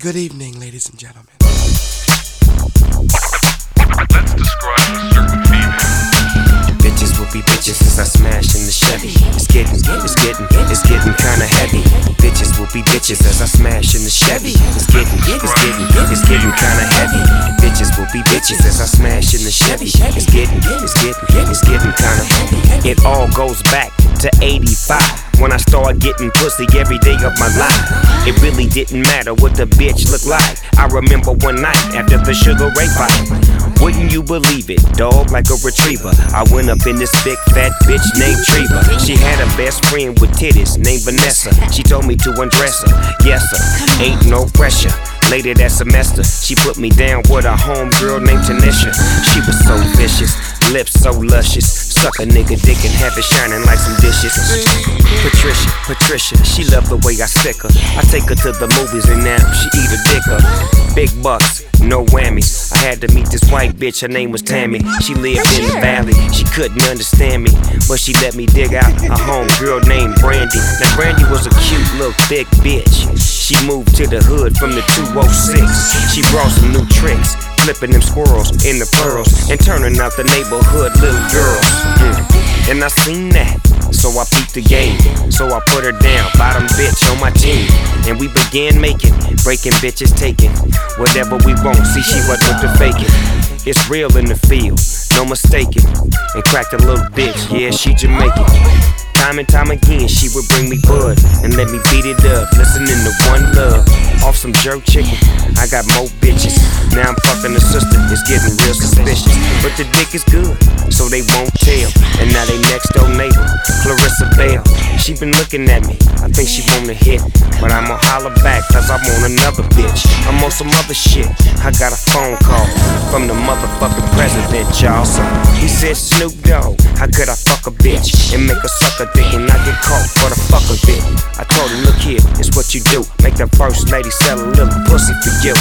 Good evening, ladies and gentlemen. Let's describe a certain female. Bitches will be bitches as I smash in the Chevy. It's getting kinda heavy. Bitches will be bitches as I smash in the Chevy. It's getting kinda heavy. Bitches will be bitches as I smash in the Chevy. It's getting kinda heavy. It all goes back to 85 when I started getting pussy every day of my life. It really didn't matter what the bitch looked like. I remember one night after the Sugar Ray fight. Wouldn't you believe it, dog, like a retriever, I went up in this big fat bitch named Treva. She had a best friend with titties named Vanessa. She told me to undress her, yes sir, ain't no pressure. Later that semester, she put me down with a homegirl named Tanisha. She was so vicious, lips so luscious, suck a nigga dick and have it shining like some dishes. Patricia, she loved the way I stick her. I take her to the movies and now she eat a dicker. Big bucks, no whammies. I had to meet this white bitch, her name was Tammy. She lived in the valley, she couldn't understand me, but she let me dig out a homegirl named Brandy. Now Brandy was a cute little thick bitch. She moved to the hood from the 206. She brought some new tricks, flipping them squirrels in the furrows and turning out the neighborhood little girls. And I seen that, so I peeped the game. So I put her down, bottom bitch on my team. And we began breaking bitches, taking whatever we want. See, she wasn't to fake it. It's real in the field, no mistaking. And cracked a little bitch, yeah, she Jamaican. Time and time again, she would bring me bud and let me beat it up, listening to One Love. Off some jerk chicken, I got more bitches. Now I'm fucking the sister, it's getting real suspicious. But the dick is good, so they won't tell. And now they next door neighbor, Clarissa Bell. She been looking at me, I think she wanna hit, but I'ma holler back cause I want another bitch. I'm on some other shit, I got a phone call from the motherfucking president, y'all. So he said, Snoop Dogg, how could I fuck a bitch and make her suck a dick and I get caught for the fuck of it? I told him, look here, it's what you do, make the first lady sell a little pussy for you.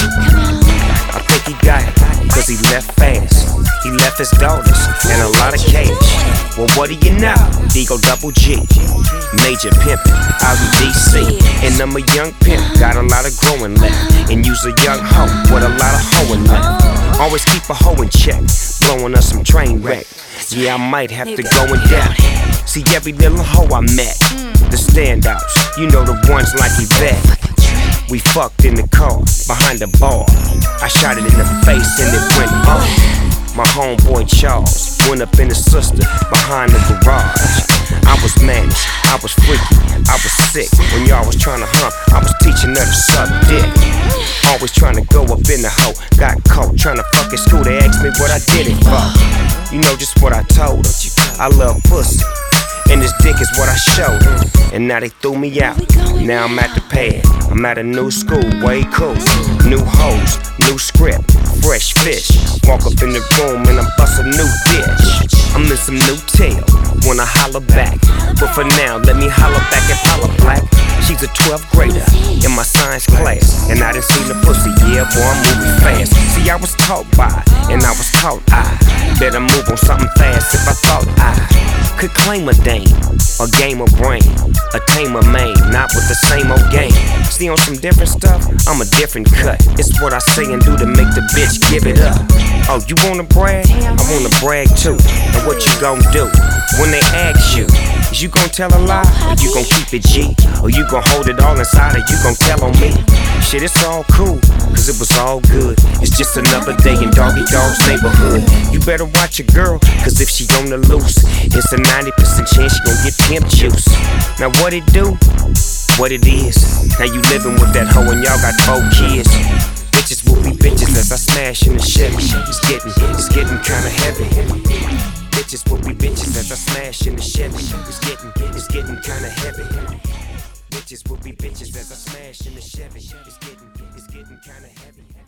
I think he got it, cause he left fast. He left his daughters and a lot of cash. Well, what do you know? Digo Double G, major pimpin' out in DC. And I'm a young pimp, got a lot of growing left. And use a young hoe with a lot of hoeing left. Always keep a hoe in check, blowing us some train wreck. Yeah, I might have to go in depth. See every little hoe I met, the standouts, you know the ones like Yvette. We fucked in the car, behind the bar. I shot it in the face and it went off. My homeboy Charles went up in his sister behind the garage. I was managed, I was freaky, I was sick. When y'all was trying to hump, I was teaching her to suck dick. Always trying to go up in the hoe, got caught trying to fuck at school. They asked me what I did it for. You know just what I told her, I love pussy, and this dick is what I showed her. And now they threw me out, now I'm at the pad. I'm at a new school, way cool. New hoes, new script, fresh fish. Walk up in the room and I'm bustin' new bitch. I'm in some new tail, wanna holler back. But for now, let me holler back at Paula Black. She's a 12th grader in my science class, and I done seen the pussy, yeah boy, I'm moving fast. See, I was taught by, and I was taught I better move on something fast if I thought I could claim a dame, a game of brain, a tamer main, not with the same old game. See, on some different stuff, I'm a different cut. It's what I say and do to make the bitch give it up. Oh, you wanna brag? I wanna brag too. And what you gon' do when they ask you? Is you gon' tell a lie, or you gon' keep it G? Or you gon' hold it all inside, or you gon' tell on me? Shit, it's all cool, cause it was all good. It's just another day in Doggy Dog's neighborhood. You better watch your girl, cause if she on the loose, it's a 90% chance she gon' get pimp juice. Now what it do? What it is? Now you living with that hoe and y'all got 4 kids. Bitches will be bitches as I smash in the Chevy. It's getting kinda heavy. Bitches will be bitches as I smash in the Chevy. It's getting kinda heavy. Bitches will be bitches as I smash in the Chevy. It's getting kinda heavy.